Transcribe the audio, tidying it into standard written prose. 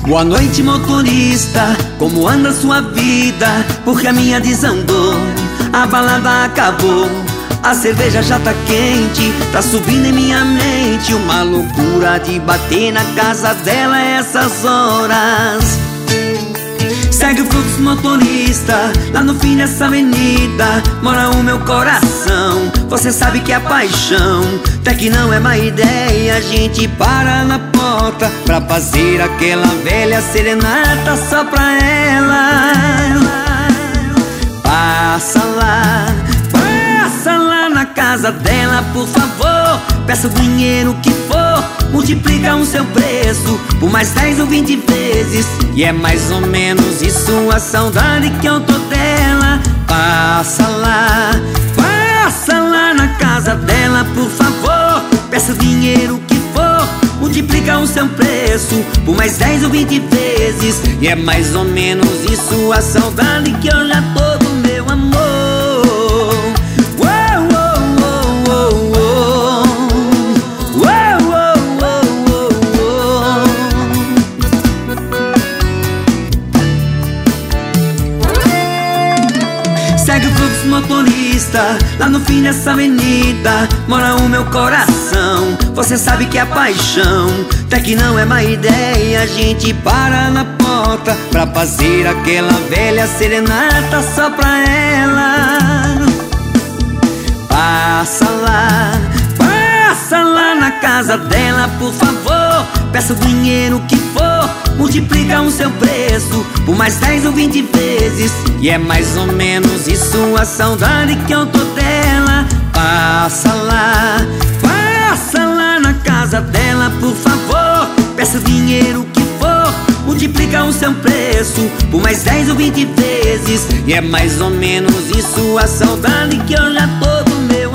Boa noite, motorista, como anda sua vida? Porque a minha desandou, a balada acabou, a cerveja já tá quente, tá subindo em minha mente. Uma loucura de bater na casa dela essas horas. Segue o fluxo, motorista, lá no fim dessa avenida mora o meu coração. Você sabe que é paixão, até que não é má ideia a gente para na porta pra fazer aquela velha serenata só pra ela. Passa lá na casa dela, por favor, peça o dinheiro que for, multiplica o seu preço por mais 10 ou 20 vezes, e é mais ou menos isso a saudade que eu tô dela. Passa lá na casa dela, por favor, peça o dinheiro que for, multiplica o seu preço por mais 10 ou 20 vezes, e é mais ou menos isso a saudade que eu já tô do meu amor. Segue o fluxo, motorista, lá no fim dessa avenida mora o meu coração. Você sabe que é paixão, até que não é má ideia a gente para na porta pra fazer aquela velha serenata só pra ela. Passa lá na casa dela, por favor, peça o dinheiro que for, multiplica o seu preço por mais 10 ou 20 vezes, e é mais ou menos isso a saudade que eu tô dela. Passa lá na casa dela, por favor, peça o dinheiro que for, multiplica o seu preço por mais 10 ou 20 vezes, e é mais ou menos isso a saudade que eu já tô do meu